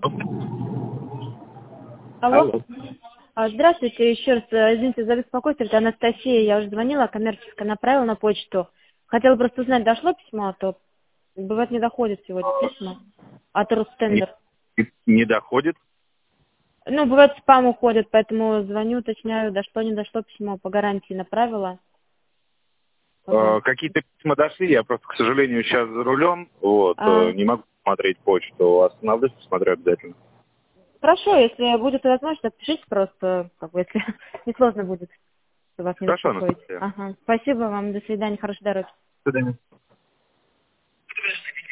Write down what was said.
Алло. Алло. Здравствуйте, еще раз, извините за беспокойство, это Анастасия, я уже звонила, коммерческая направила на почту. Хотела просто узнать, дошло письмо, а то бывает не доходит сегодня письма от Ростендер. Не доходит? Ну, бывает спам уходит, поэтому звоню, уточняю, дошло, не дошло письмо, по гарантии направила. Какие-то письма дошли, я просто, к сожалению, сейчас за рулем, не могу смотреть почту. Остановлюсь, посмотрю обязательно. Хорошо, если будет возможность, отпишите просто, если не сложно будет, что вас не Хорошо, беспокоить. Анастасия. Спасибо вам, до свидания, хорошей дороги. До свидания.